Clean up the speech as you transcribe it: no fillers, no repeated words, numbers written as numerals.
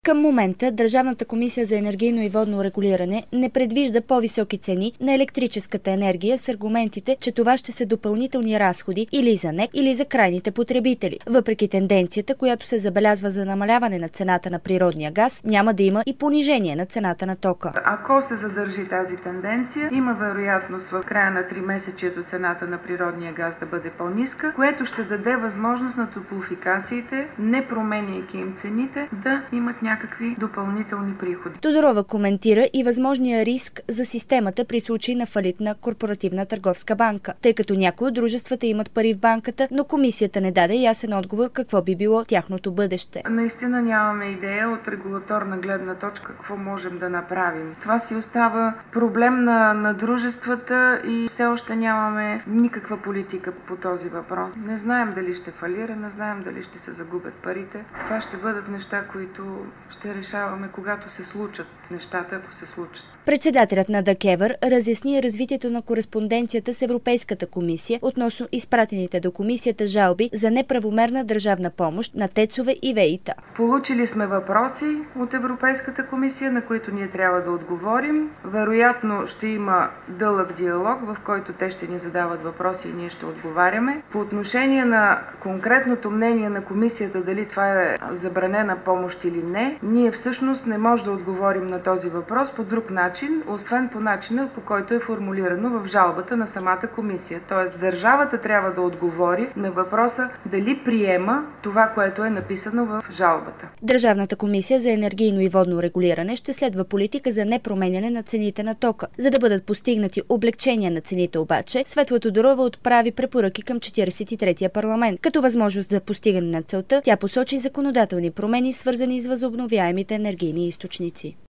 Към момента Държавната комисия за енергийно и водно регулиране не предвижда по-високи цени на електрическата енергия с аргументите, че това ще са допълнителни разходи или за НЕК, или за крайните потребители. Въпреки тенденцията, която се забелязва за намаляване на цената на природния газ, няма да има и понижение на цената на тока. Ако се задържи тази тенденция, има вероятност в края на 3-месечието цената на природния газ да бъде по-ниска, което ще даде възможност на топлофикациите, не променяйки им цените, да имат някакви допълнителни приходи. Тодорова коментира и възможния риск за системата при случай на фалит на Корпоративна търговска банка, тъй като някои от дружествата имат пари в банката, но комисията не даде ясен отговор какво би било тяхното бъдеще. Наистина нямаме идея от регулаторна гледна точка какво можем да направим. Това си остава проблем на дружествата и все още нямаме никаква политика по този въпрос. Не знаем дали ще фалира, не знаем дали ще се загубят парите. Това ще бъдат неща, които ще решаваме, когато се случат нещата, ако се случат. Председателят на ДКЕВР разясни развитието на кореспонденцията с Европейската комисия относно изпратените до комисията жалби за неправомерна държавна помощ на ТЕЦ-ове и ВЕИ-та. Получили сме въпроси от Европейската комисия, на които ние трябва да отговорим. Вероятно ще има дълъг диалог, в който те ще ни задават въпроси и ние ще отговаряме. По отношение на конкретното мнение на комисията, дали това е забранена помощ или не, ние всъщност не можем да отговорим на този въпрос по друг начин, освен по начина, по който е формулирано в жалбата на самата комисия. Тоест, държавата трябва да отговори на въпроса дали приема това, което е написано в жалбата. Държавната комисия за енергийно и водно регулиране ще следва политика за непроменяне на цените на тока. За да бъдат постигнати облекчения на цените обаче, Светла Тодорова отправи препоръки към 43-я парламент. Като възможност за постигане на целта, тя посочи законодателни промени, свързани с възобновяемите енергийни източници.